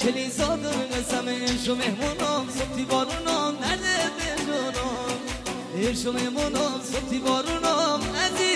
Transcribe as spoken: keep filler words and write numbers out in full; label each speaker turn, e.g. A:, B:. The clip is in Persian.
A: کلیسا در قسم ایش و مهمونم صبتی بارونم نده بجونم ایش و مهمونم صبتی بارونم